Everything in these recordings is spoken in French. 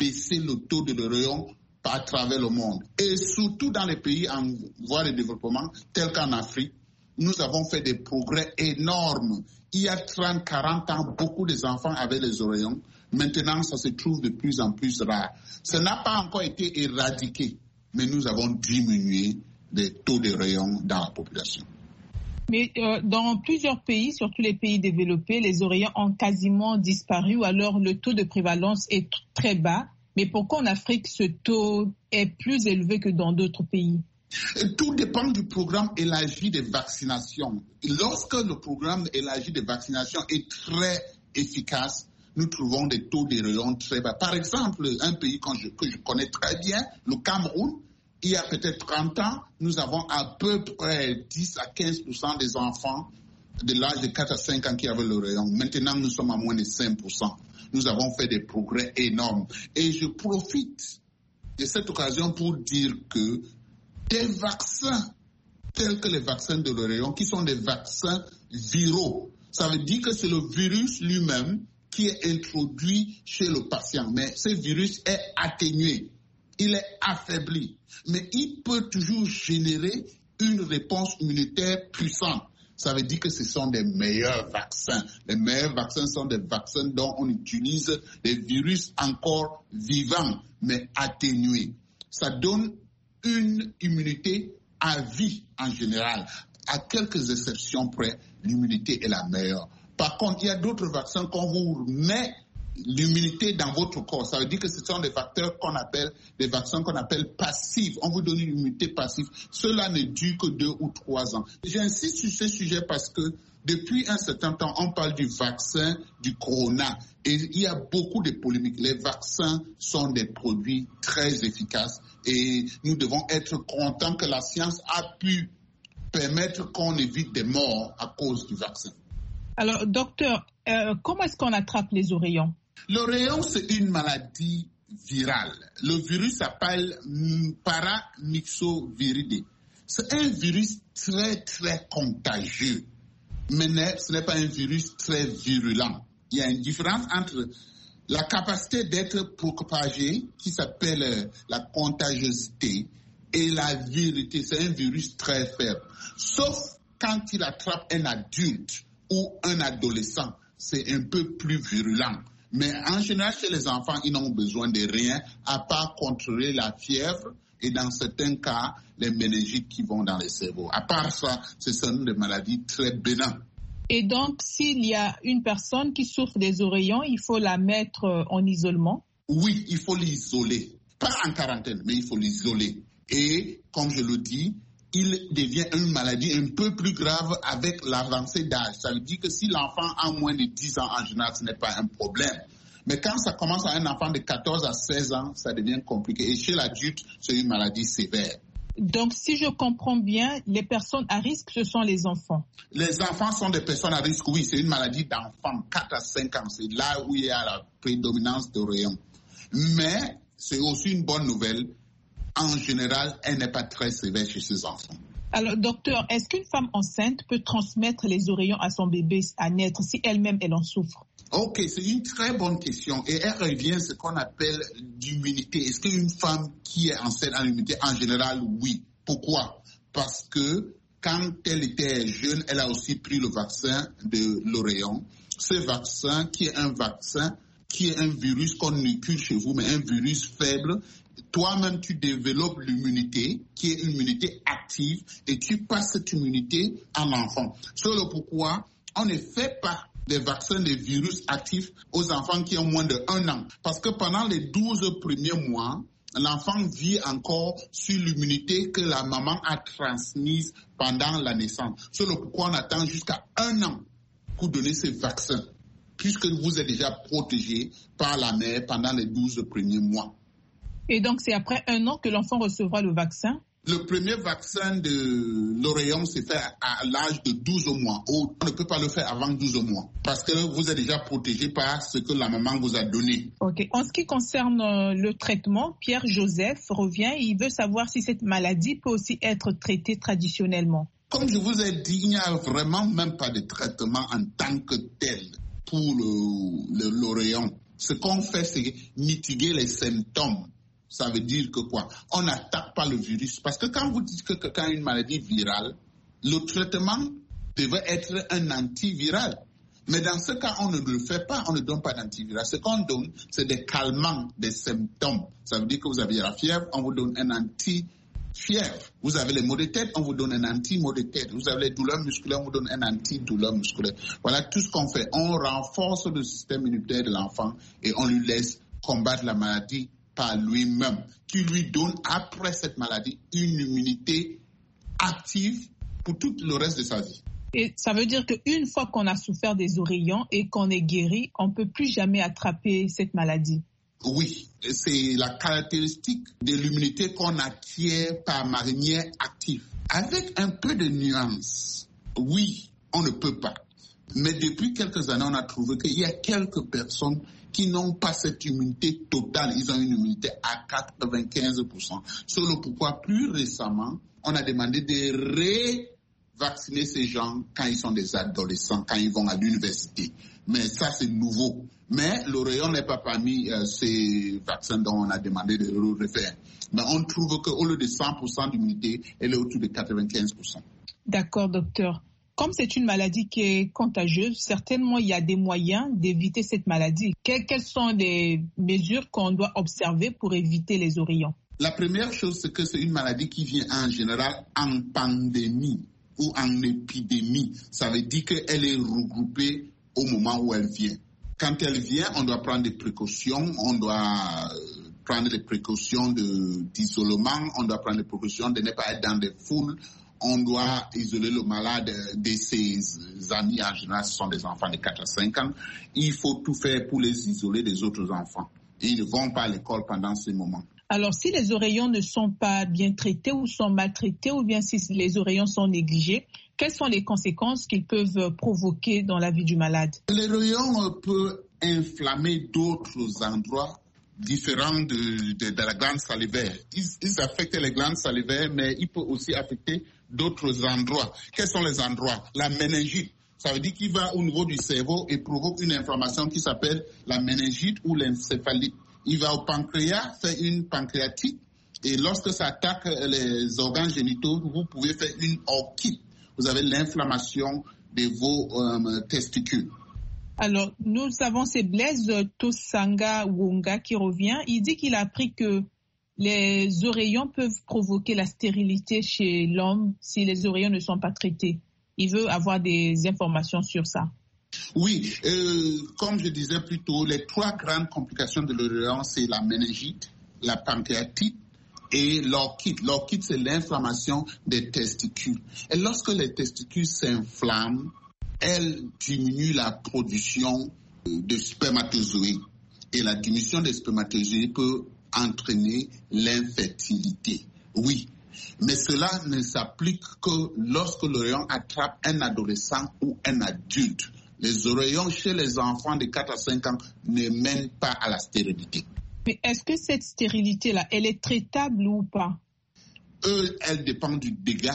baisser le taux de l'oreillon à travers le monde. Et surtout dans les pays en voie de développement, tels qu'en Afrique, nous avons fait des progrès énormes. Il y a 30, 40 ans, beaucoup d'enfants avaient les oreillons. Maintenant, ça se trouve de plus en plus rare. Ça n'a pas encore été éradiqué, mais nous avons diminué les taux de rayons dans la population. Mais dans plusieurs pays, surtout les pays développés, les oreillons ont quasiment disparu ou alors le taux de prévalence est très bas. Mais pourquoi en Afrique ce taux est plus élevé que dans d'autres pays? Tout dépend du programme élargi de vaccination. Lorsque le programme élargi de vaccination est très efficace, nous trouvons des taux de rayons très bas. Par exemple, un pays que je connais très bien, le Cameroun, il y a peut-être 30 ans, nous avons à peu près 10 à 15% des enfants de l'âge de 4 à 5 ans qui avaient le rayon. Maintenant, nous sommes à moins de 5%. Nous avons fait des progrès énormes. Et je profite de cette occasion pour dire que des vaccins, tels que les vaccins de l'oreillon, qui sont des vaccins viraux, ça veut dire que c'est le virus lui-même qui est introduit chez le patient. Mais ce virus est atténué. Il est affaibli, mais il peut toujours générer une réponse immunitaire puissante. Ça veut dire que ce sont des meilleurs vaccins. Les meilleurs vaccins sont des vaccins dont on utilise des virus encore vivants, mais atténués. Ça donne une immunité à vie en général. À quelques exceptions près, l'immunité est la meilleure. Par contre, il y a d'autres vaccins qu'on vous met l'immunité dans votre corps. Ça veut dire que ce sont des vaccins qu'on appelle passifs. On vous donne une immunité passive. Cela ne dure que 2 ou 3 ans. J'insiste sur ce sujet parce que depuis un certain temps, on parle du vaccin du corona. Et il y a beaucoup de polémiques. Les vaccins sont des produits très efficaces et nous devons être contents que la science a pu permettre qu'on évite des morts à cause du vaccin. Alors, docteur, comment est-ce qu'on attrape les oreillons? L'oreillon, c'est une maladie virale. Le virus s'appelle paramyxoviridé. C'est un virus très, très contagieux. Mais ce n'est pas un virus très virulent. Il y a une différence entre la capacité d'être propagé, qui s'appelle la contagiosité, et la virilité. C'est un virus très faible. Sauf quand il attrape un adulte ou un adolescent, c'est un peu plus virulent. Mais en général, chez les enfants, ils n'ont besoin de rien à part contrôler la fièvre et dans certains cas, les méningites qui vont dans les cerveaux. À part ça, ce sont des maladies très bénines. Et donc, s'il y a une personne qui souffre des oreillons, il faut la mettre en isolement? Oui, il faut l'isoler. Pas en quarantaine, mais il faut l'isoler. Et, comme je le dis, il devient une maladie un peu plus grave avec l'avancée d'âge. Ça veut dire que si l'enfant a moins de 10 ans, en général, ce n'est pas un problème. Mais quand ça commence à un enfant de 14 à 16 ans, ça devient compliqué. Et chez l'adulte, c'est une maladie sévère. Donc, si je comprends bien, les personnes à risque, ce sont les enfants. Les enfants sont des personnes à risque, oui. C'est une maladie d'enfants, 4 à 5 ans. C'est là où il y a la prédominance de rayons. Mais c'est aussi une bonne nouvelle. En général, elle n'est pas très sévère chez ces enfants. Alors, docteur, est-ce qu'une femme enceinte peut transmettre les oreillons à son bébé à naître si elle-même, elle en souffre? Ok, c'est une très bonne question. Et elle revient à ce qu'on appelle l'immunité. Est-ce qu'une femme qui est enceinte a l'immunité? En général, oui. Pourquoi? Parce que quand elle était jeune, elle a aussi pris le vaccin de l'oreillon. Ce vaccin, qui est un virus qu'on inocule chez vous, mais un virus faible, toi-même, tu développes l'immunité, qui est une immunité active, et tu passes cette immunité à l'enfant. C'est le pourquoi on ne fait pas des vaccins de virus actifs aux enfants qui ont moins de 1 an. Parce que pendant les 12 premiers mois, l'enfant vit encore sur l'immunité que la maman a transmise pendant la naissance. C'est le pourquoi on attend jusqu'à 1 an pour donner ces vaccins, puisque vous êtes déjà protégé par la mère pendant les 12 premiers mois. Et donc, c'est après 1 an que l'enfant recevra le vaccin? Le premier vaccin de l'oreillon se fait à l'âge de 12 mois. On ne peut pas le faire avant 12 mois parce que vous êtes déjà protégé par ce que la maman vous a donné. Ok. En ce qui concerne le traitement, Pierre-Joseph revient et il veut savoir si cette maladie peut aussi être traitée traditionnellement. Comme je vous ai dit, il n'y a vraiment même pas de traitement en tant que tel pour l'oreillon. Ce qu'on fait, c'est mitiguer les symptômes. Ça veut dire que quoi? On n'attaque pas le virus. Parce que quand vous dites que quand une maladie virale, le traitement devait être un antiviral. Mais dans ce cas, on ne le fait pas, on ne donne pas d'antiviral. Ce qu'on donne, c'est des calmants des symptômes. Ça veut dire que vous avez la fièvre, on vous donne un anti-fièvre. Vous avez les maux de tête, on vous donne un anti-maux de tête. Vous avez les douleurs musculaires, on vous donne un anti-douleur musculaire. Voilà tout ce qu'on fait. On renforce le système immunitaire de l'enfant et on lui laisse combattre la maladie par lui-même, qui lui donne après cette maladie une immunité active pour tout le reste de sa vie. Et ça veut dire qu'une fois qu'on a souffert des oreillons et qu'on est guéri, on ne peut plus jamais attraper cette maladie. Oui, c'est la caractéristique de l'immunité qu'on acquiert par manière active. Avec un peu de nuance, oui, on ne peut pas. Mais depuis quelques années, on a trouvé qu'il y a quelques personnes qui n'ont pas cette immunité totale. Ils ont une immunité à 95%. C'est le pourquoi, plus récemment, on a demandé de vacciner ces gens quand ils sont des adolescents, quand ils vont à l'université. Mais ça, c'est nouveau. Mais l'oreillon n'est pas parmi ces vaccins dont on a demandé de le refaire. Mais on trouve qu'au lieu de 100% d'immunité, elle est autour de 95%. D'accord, docteur. Comme c'est une maladie qui est contagieuse, certainement il y a des moyens d'éviter cette maladie. Quelles sont les mesures qu'on doit observer pour éviter les oreillons? La première chose, c'est que c'est une maladie qui vient en général en pandémie ou en épidémie. Ça veut dire qu'elle est regroupée au moment où elle vient. Quand elle vient, on doit prendre des précautions, on doit prendre des précautions d'isolement, on doit prendre des précautions de ne pas être dans des foules, on doit isoler le malade de ses amis. En général, ce sont des enfants de 4 à 5 ans. Il faut tout faire pour les isoler des autres enfants. Ils ne vont pas à l'école pendant ces moments. Alors, si les oreillons ne sont pas bien traités ou sont maltraités, ou bien si les oreillons sont négligés, quelles sont les conséquences qu'ils peuvent provoquer dans la vie du malade? Les oreillons peuvent inflammer d'autres endroits différents de la glande salivaire. Ils affectent les glandes salivaires, mais ils peuvent aussi affecter d'autres endroits. Quels sont les endroits? La méningite. Ça veut dire qu'il va au niveau du cerveau et provoque une inflammation qui s'appelle la méningite ou l'encéphalite. Il va au pancréas, faire une pancréatite, et lorsque ça attaque les organes génitaux, vous pouvez faire une orchite. Vous avez l'inflammation de vos testicules. Alors, nous avons c'est Blaise Tosanga Wonga qui revient. Il dit qu'il a appris que les oreillons peuvent provoquer la stérilité chez l'homme si les oreillons ne sont pas traités. Il veut avoir des informations sur ça. Oui, comme je disais plus tôt, les 3 grandes complications de l'oreillon, c'est la méningite, la pancréatite et l'orchite. L'orchite, c'est l'inflammation des testicules. Et lorsque les testicules s'inflamment, elles diminuent la production de spermatozoïdes. Et la diminution des spermatozoïdes peut entraîner l'infertilité. Oui, mais cela ne s'applique que lorsque l'oreillon attrape un adolescent ou un adulte. Les oreillons chez les enfants de 4 à 5 ans ne mènent pas à la stérilité. Mais est-ce que cette stérilité-là, elle est traitable ou pas? Elle dépend du dégât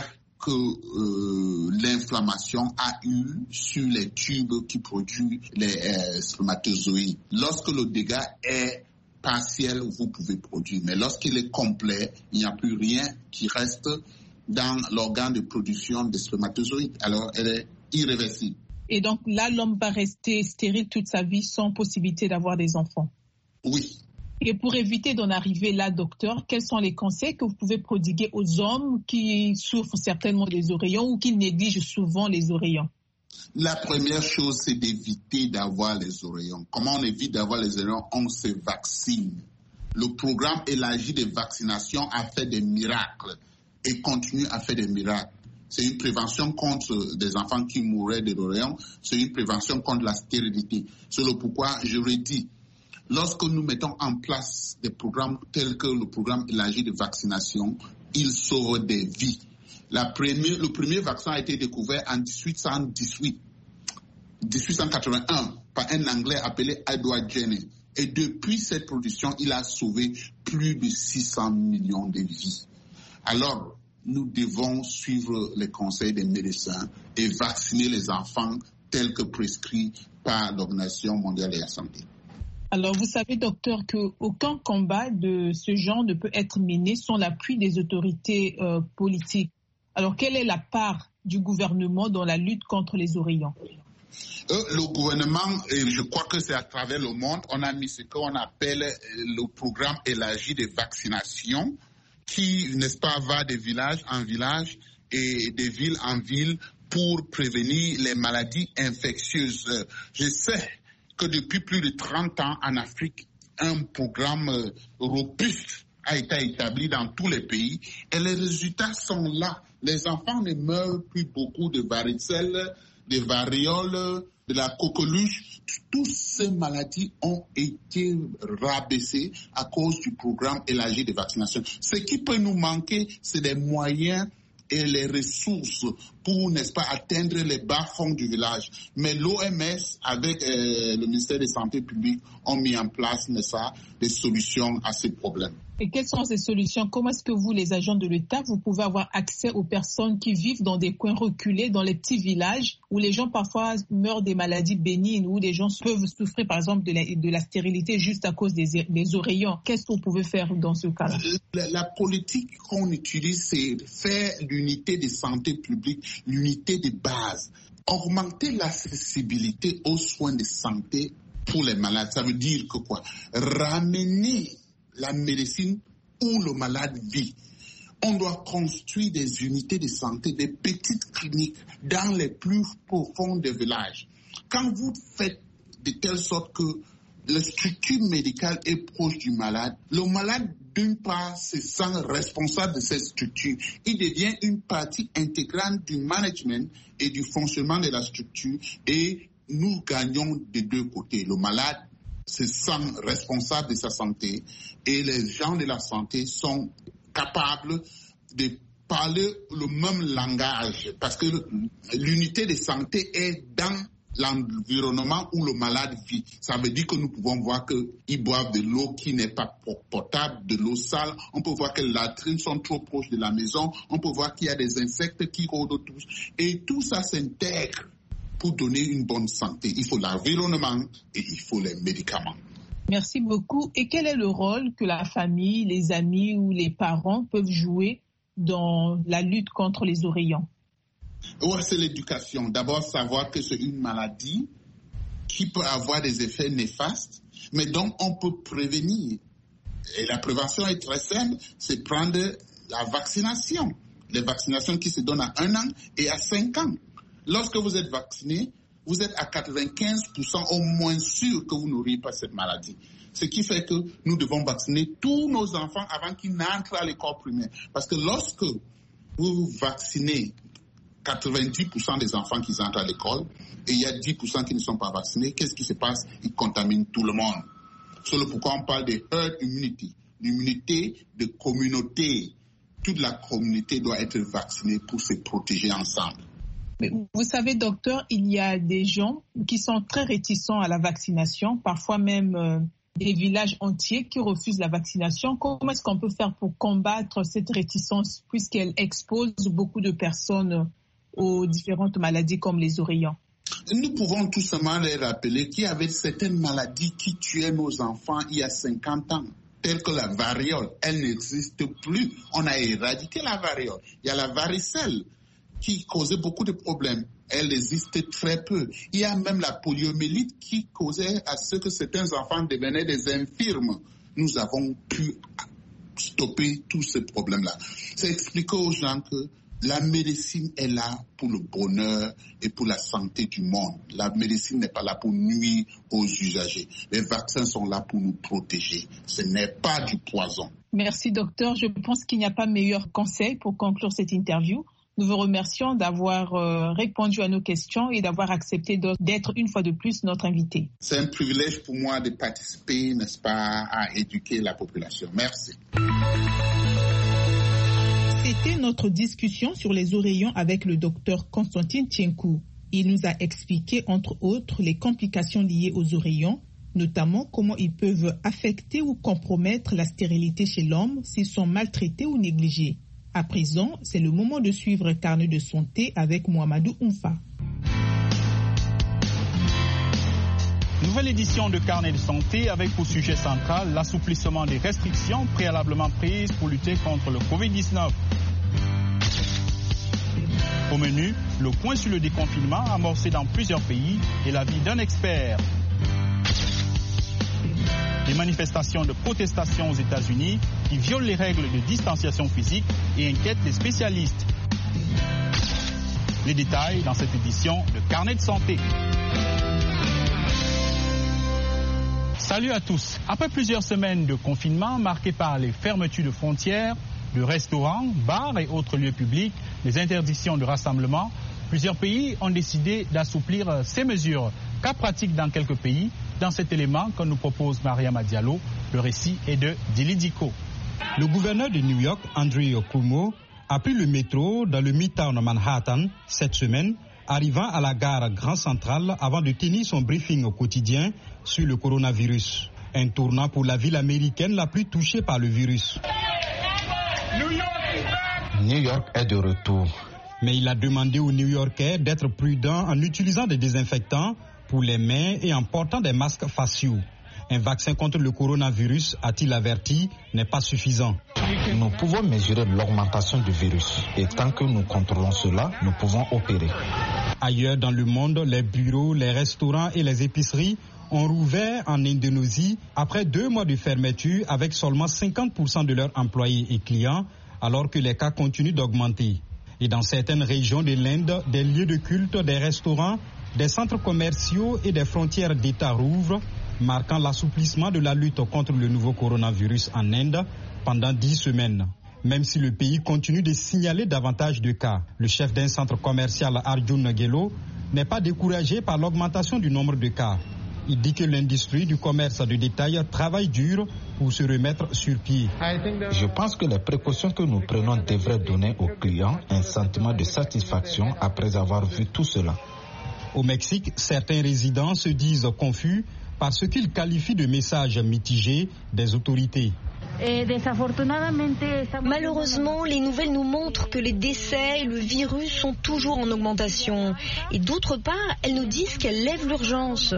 que l'inflammation a eu sur les tubes qui produisent les spermatozoïdes. Lorsque le dégât est partiel, vous pouvez produire. Mais lorsqu'il est complet, il n'y a plus rien qui reste dans l'organe de production des spermatozoïdes. Alors, elle est irréversible. Et donc là, l'homme va rester stérile toute sa vie sans possibilité d'avoir des enfants? Oui. Et pour éviter d'en arriver là, docteur, quels sont les conseils que vous pouvez prodiguer aux hommes qui souffrent certainement des oreillons ou qui négligent souvent les oreillons? La première chose, c'est d'éviter d'avoir les oreillons. Comment on évite d'avoir les oreillons? On se vaccine. Le programme élargi de vaccination a fait des miracles et continue à faire des miracles. C'est une prévention contre des enfants qui mourraient de l'oreillon. C'est une prévention contre la stérilité. C'est le pourquoi je redis. Lorsque nous mettons en place des programmes tels que le programme élargi de vaccination, ils sauvent des vies. Le premier vaccin a été découvert en 1881 par un Anglais appelé Edward Jenner. Et depuis cette production, il a sauvé plus de 600 millions de vies. Alors, nous devons suivre les conseils des médecins et vacciner les enfants tels que prescrits par l'Organisation mondiale de la santé. Alors, vous savez, docteur, qu'aucun combat de ce genre ne peut être mené sans l'appui des autorités politiques. Alors, quelle est la part du gouvernement dans la lutte contre les oreillons? Le gouvernement, et je crois que c'est à travers le monde, on a mis ce qu'on appelle le programme élargi de vaccination qui, n'est-ce pas, va de village en village et de ville en ville pour prévenir les maladies infectieuses. Je sais que depuis plus de 30 ans en Afrique, un programme robuste a été établi dans tous les pays et les résultats sont là. Les enfants ne meurent plus beaucoup de varicelle, de variole, de la coqueluche. Toutes ces maladies ont été rabaissées à cause du programme élargi de vaccination. Ce qui peut nous manquer, c'est des moyens et les ressources pour, n'est-ce pas, atteindre les bas-fonds du village. Mais l'OMS, avec le ministère de la Santé publique, ont mis en place, n'est-ce pas, des solutions à ces problèmes. Et quelles sont ces solutions? Comment est-ce que vous, les agents de l'État, vous pouvez avoir accès aux personnes qui vivent dans des coins reculés, dans les petits villages, où les gens parfois meurent des maladies bénignes, où les gens peuvent souffrir, par exemple, de la stérilité juste à cause des oreillons? Qu'est-ce que vous pouvez faire dans ce cas-là? La politique qu'on utilise, c'est faire l'unité de santé publique, l'unité de base. Augmenter l'accessibilité aux soins de santé pour les malades. Ça veut dire que quoi? Ramener la médecine où le malade vit. On doit construire des unités de santé, des petites cliniques dans les plus profonds des villages. Quand vous faites de telle sorte que la structure médicale est proche du malade, le malade, d'une part, se sent responsable de cette structure. Il devient une partie intégrante du management et du fonctionnement de la structure et nous gagnons des deux côtés. Le malade se sent responsable de sa santé et les gens de la santé sont capables de parler le même langage parce que l'unité de santé est dans l'environnement où le malade vit. Ça veut dire que nous pouvons voir qu'ils boivent de l'eau qui n'est pas potable, de l'eau sale. On peut voir que les latrines sont trop proches de la maison. On peut voir qu'il y a des insectes qui rôdent autour. Et tout ça s'intègre pour donner une bonne santé. Il faut l'environnement et il faut les médicaments. Merci beaucoup. Et quel est le rôle que la famille, les amis ou les parents peuvent jouer dans la lutte contre les oreillons? Ouais, c'est l'éducation. D'abord, savoir que c'est une maladie qui peut avoir des effets néfastes, mais donc on peut prévenir. Et la prévention est très simple, c'est prendre la vaccination. Les vaccinations qui se donnent à 1 an et à 5 ans. Lorsque vous êtes vacciné, vous êtes à 95% au moins sûr que vous n'aurez pas cette maladie. Ce qui fait que nous devons vacciner tous nos enfants avant qu'ils n'entrent à l'école primaire. Parce que lorsque vous vaccinez 90% des enfants qui entrent à l'école et il y a 10% qui ne sont pas vaccinés, qu'est-ce qui se passe? Ils contaminent tout le monde. C'est pourquoi on parle de herd immunity, l'immunité de communauté. Toute la communauté doit être vaccinée pour se protéger ensemble. Mais vous savez, docteur, il y a des gens qui sont très réticents à la vaccination, parfois même des villages entiers qui refusent la vaccination. Comment est-ce qu'on peut faire pour combattre cette réticence puisqu'elle expose beaucoup de personnes aux différentes maladies comme les oreillons? Nous pouvons tout simplement les rappeler qu'il y avait certaines maladies qui tuaient nos enfants il y a 50 ans, telles que la variole. Elle n'existe plus. On a éradiqué la variole. Il y a la varicelle qui causait beaucoup de problèmes. Elle existe très peu. Il y a même la poliomyélite qui causait à ce que certains enfants devenaient des infirmes. Nous avons pu stopper tous ces problèmes-là. C'est expliquer aux gens que la médecine est là pour le bonheur et pour la santé du monde. La médecine n'est pas là pour nuire aux usagers. Les vaccins sont là pour nous protéger. Ce n'est pas du poison. Merci, docteur. Je pense qu'il n'y a pas meilleur conseil pour conclure cette interview. Nous vous remercions d'avoir répondu à nos questions et d'avoir accepté d'être une fois de plus notre invité. C'est un privilège pour moi de participer, n'est-ce pas, à éduquer la population. Merci. C'était notre discussion sur les oreillons avec le docteur Constantin Tienkou. Il nous a expliqué, entre autres, les complications liées aux oreillons, notamment comment ils peuvent affecter ou compromettre la stérilité chez l'homme s'ils sont maltraités ou négligés. À présent, c'est le moment de suivre Carnet de santé avec Mohamedou Oumfa. Nous Nouvelle édition de Carnet de santé avec pour sujet central l'assouplissement des restrictions préalablement prises pour lutter contre le Covid-19. Au menu, le point sur le déconfinement amorcé dans plusieurs pays et l'avis d'un expert. Les manifestations de protestation aux États-Unis qui violent les règles de distanciation physique et inquiètent les spécialistes. Les détails dans cette édition de Carnet de santé. Salut à tous. Après plusieurs semaines de confinement marquées par les fermetures de frontières, de restaurants, bars et autres lieux publics, les interdictions de rassemblement, plusieurs pays ont décidé d'assouplir ces mesures. Cas pratique dans quelques pays, dans cet élément que nous propose Mariama Diallo, le récit est de Dili Diko. Le gouverneur de New York, Andrew Cuomo, a pris le métro dans le Midtown Manhattan cette semaine, arrivant à la gare Grand Central avant de tenir son briefing au quotidien sur le coronavirus. Un tournant pour la ville américaine la plus touchée par le virus. New York est de retour. Mais il a demandé aux New-Yorkais d'être prudents en utilisant des désinfectants pour les mains et en portant des masques faciaux. Un vaccin contre le coronavirus, a-t-il averti, n'est pas suffisant. Nous pouvons mesurer l'augmentation du virus et tant que nous contrôlons cela, nous pouvons opérer. Ailleurs dans le monde, les bureaux, les restaurants et les épiceries ont rouvert en Indonésie après 2 mois de fermeture avec seulement 50% de leurs employés et clients, alors que les cas continuent d'augmenter. Et dans certaines régions de l'Inde, des lieux de culte, des restaurants, des centres commerciaux et des frontières d'État rouvrent, marquant l'assouplissement de la lutte contre le nouveau coronavirus en Inde pendant 10 semaines. Même si le pays continue de signaler davantage de cas, le chef d'un centre commercial, Arjun Gelo, n'est pas découragé par l'augmentation du nombre de cas. Il dit que l'industrie du commerce de détail travaille dur pour se remettre sur pied. Je pense que les précautions que nous prenons devraient donner aux clients un sentiment de satisfaction après avoir vu tout cela. Au Mexique, certains résidents se disent confus par ce qu'ils qualifient de messages mitigés des autorités. Malheureusement, les nouvelles nous montrent que les décès et le virus sont toujours en augmentation. Et d'autre part, elles nous disent qu'elles lèvent l'urgence.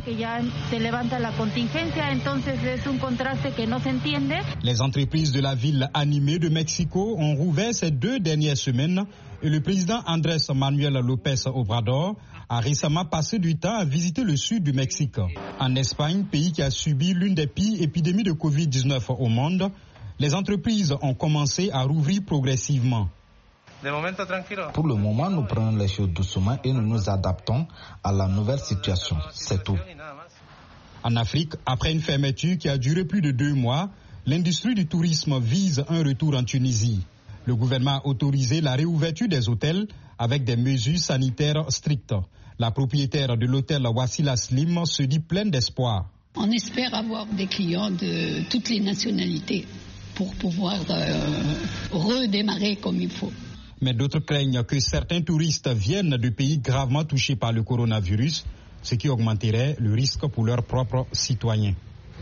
Les entreprises de la ville animée de Mexico ont rouvert ces 2 dernières semaines et le président Andrés Manuel López Obrador a récemment passé du temps à visiter le sud du Mexique. En Espagne, pays qui a subi l'une des pires épidémies de Covid-19 au monde, les entreprises ont commencé à rouvrir progressivement. Pour le moment, nous prenons les choses doucement et nous nous adaptons à la nouvelle situation. C'est tout. En Afrique, après une fermeture qui a duré plus de 2 mois, l'industrie du tourisme vise un retour en Tunisie. Le gouvernement a autorisé la réouverture des hôtels avec des mesures sanitaires strictes. La propriétaire de l'hôtel Wassila Slim se dit pleine d'espoir. On espère avoir des clients de toutes les nationalités pour pouvoir redémarrer comme il faut. Mais d'autres craignent que certains touristes viennent de pays gravement touchés par le coronavirus, ce qui augmenterait le risque pour leurs propres citoyens.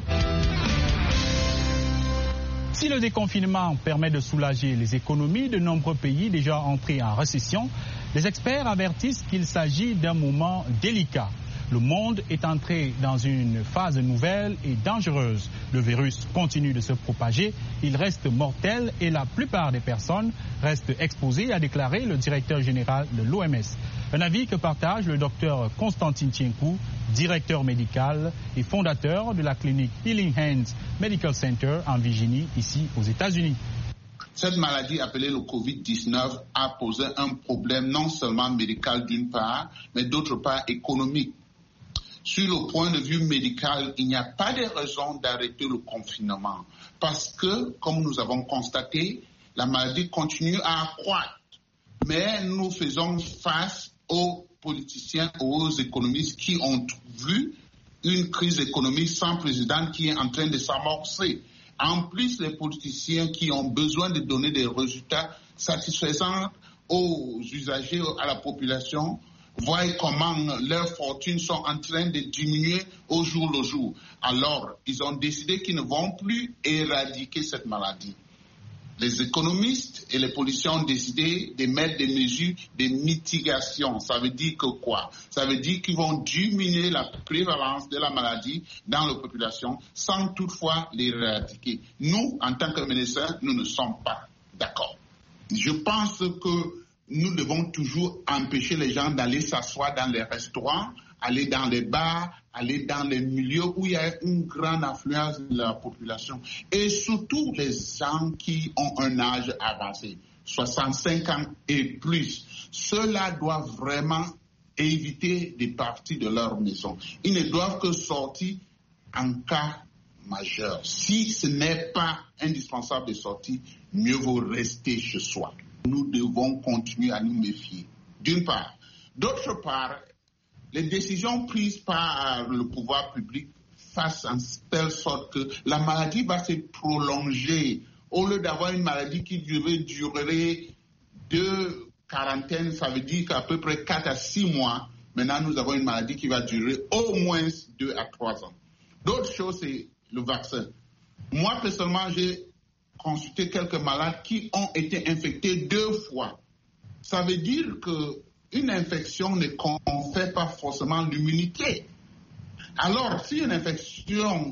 Si le déconfinement permet de soulager les économies de nombreux pays déjà entrés en récession, les experts avertissent qu'il s'agit d'un moment délicat. Le monde est entré dans une phase nouvelle et dangereuse. Le virus continue de se propager, il reste mortel et la plupart des personnes restent exposées, a déclaré le directeur général de l'OMS. Un avis que partage le docteur Constantin Tienkou, directeur médical et fondateur de la clinique Healing Hands Medical Center en Virginie, ici aux États-Unis. Cette maladie appelée le Covid-19 a posé un problème non seulement médical d'une part, mais d'autre part économique. Sur le point de vue médical, il n'y a pas de raison d'arrêter le confinement parce que, comme nous avons constaté, la maladie continue à accroître. Mais nous faisons face aux politiciens, aux économistes qui ont vu une crise économique sans précédent qui est en train de s'amorcer. En plus, les politiciens qui ont besoin de donner des résultats satisfaisants aux usagers, à la population, voient comment leurs fortunes sont en train de diminuer au jour le jour. Alors, ils ont décidé qu'ils ne vont plus éradiquer cette maladie. les économistes et les policiers ont décidé de mettre des mesures de mitigation. Ça veut dire que quoi? Ça veut dire qu'ils vont diminuer la prévalence de la maladie dans la population sans toutefois l'éradiquer. Nous, en tant que médecins, nous ne sommes pas d'accord. Je pense que nous devons toujours empêcher les gens d'aller s'asseoir dans les restaurants, aller dans les bars, aller dans les milieux où il y a une grande affluence de la population. Et surtout les gens qui ont un âge avancé, 65 ans et plus. Ceux-là doivent vraiment éviter de partir de leur maison. Ils ne doivent que sortir en cas majeur. Si ce n'est pas indispensable de sortir, mieux vaut rester chez soi. Nous devons continuer à nous méfier, d'une part. D'autre part, les décisions prises par le pouvoir public fassent en telle sorte que la maladie va se prolonger. Au lieu d'avoir une maladie qui durerait 2 quarantaines, ça veut dire qu'à peu près 4 à 6 mois, maintenant nous avons une maladie qui va durer au moins 2 à 3 ans. D'autre chose, c'est le vaccin. Moi, personnellement, j'ai consulté quelques malades qui ont été infectés 2 fois. Ça veut dire qu'une infection ne confère pas forcément l'immunité. Alors, si une infection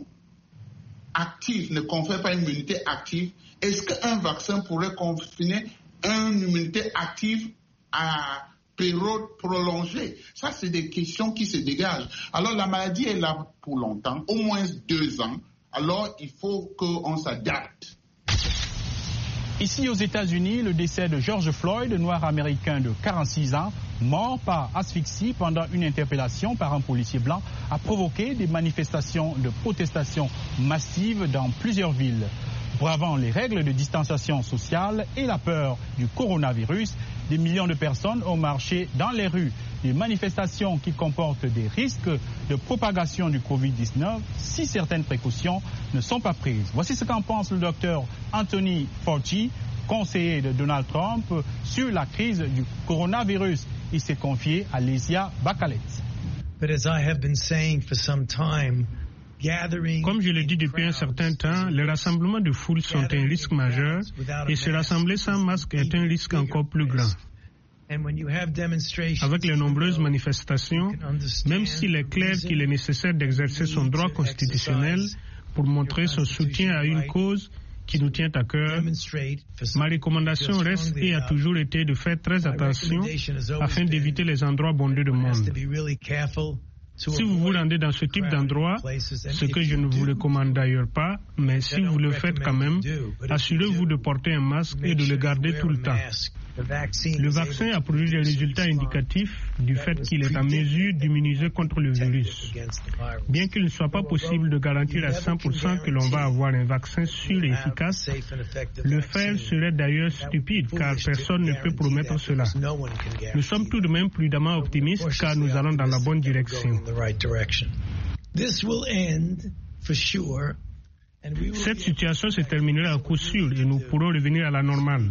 active ne confère pas une immunité active, est-ce qu'un vaccin pourrait confiner une immunité active à période prolongée? Ça, c'est des questions qui se dégagent. Alors, la maladie est là pour longtemps, au moins 2 ans. Alors, il faut qu'on s'adapte. Ici aux États-Unis, le décès de George Floyd, noir américain de 46 ans, mort par asphyxie pendant une interpellation par un policier blanc, a provoqué des manifestations de protestation massives dans plusieurs villes. Bravant les règles de distanciation sociale et la peur du coronavirus, des millions de personnes ont marché dans les rues. Des manifestations qui comportent des risques de propagation du Covid-19 si certaines précautions ne sont pas prises. Voici ce qu'en pense le docteur Anthony Fauci, conseiller de Donald Trump, sur la crise du coronavirus. Il s'est confié à Lesia Bakalet. Comme je l'ai dit depuis un certain temps, les rassemblements de foule sont un risque majeur et se rassembler sans masque est un risque encore plus grand. Avec les nombreuses manifestations, même s'il est clair qu'il est nécessaire d'exercer son droit constitutionnel pour montrer son soutien à une cause qui nous tient à cœur, ma recommandation reste et a toujours été de faire très attention afin d'éviter les endroits bondés de monde. Si vous vous rendez dans ce type d'endroit, ce que je ne vous recommande d'ailleurs pas, mais si vous le faites quand même, assurez-vous de porter un masque et de le garder tout le temps. Le vaccin a produit des résultats indicatifs du fait qu'il est en mesure d'immuniser contre le virus. Bien qu'il ne soit pas possible de garantir à 100% que l'on va avoir un vaccin sûr et efficace, le faire serait d'ailleurs stupide car personne ne peut promettre cela. Nous sommes tout de même prudemment optimistes car nous allons dans la bonne direction. Cette situation se terminera à coup sûr et nous pourrons revenir à la normale.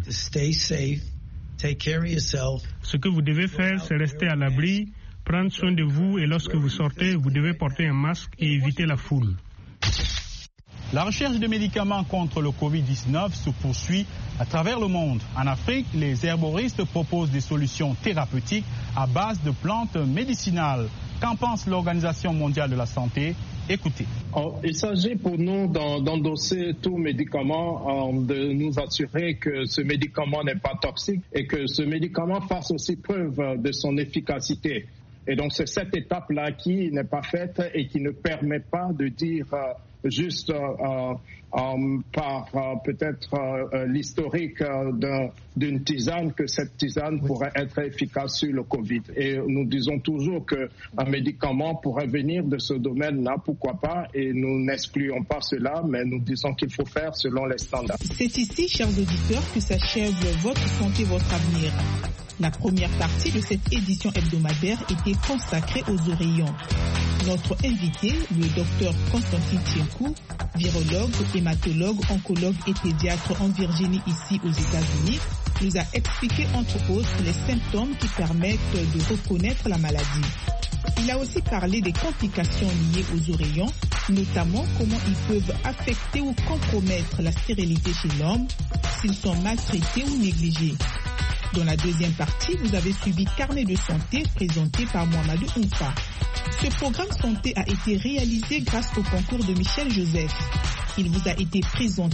Ce que vous devez faire, c'est rester à l'abri, prendre soin de vous et lorsque vous sortez, vous devez porter un masque et éviter la foule. La recherche de médicaments contre le Covid-19 se poursuit à travers le monde. En Afrique, les herboristes proposent des solutions thérapeutiques à base de plantes médicinales. Qu'en pense l'Organisation mondiale de la santé? Écoutez. Il s'agit pour nous d'endosser tout médicament, de nous assurer que ce médicament n'est pas toxique et que ce médicament fasse aussi preuve de son efficacité. Et donc c'est cette étape-là qui n'est pas faite et qui ne permet pas de dire juste par peut-être l'historique d'une tisane que cette tisane pourrait être efficace sur le Covid. Et nous disons toujours qu'un médicament pourrait venir de ce domaine-là, pourquoi pas, et nous n'excluons pas cela, mais nous disons qu'il faut faire selon les standards. C'est ici, chers auditeurs, que s'achève Votre santé, votre avenir. La première partie de cette édition hebdomadaire était consacrée aux oreillons. Notre invité, le docteur Constantin Tienkou, virologue, hématologue, oncologue et pédiatre en Virginie, ici aux États-Unis, nous a expliqué entre autres les symptômes qui permettent de reconnaître la maladie. Il a aussi parlé des complications liées aux oreillons, notamment comment ils peuvent affecter ou compromettre la stérilité chez l'homme, s'ils sont maltraités ou négligés. Dans la deuxième partie, vous avez suivi Carnet de santé présenté par Mohamedou Oumfa. Ce programme santé a été réalisé grâce au concours de Michel Joseph. Il vous a été présenté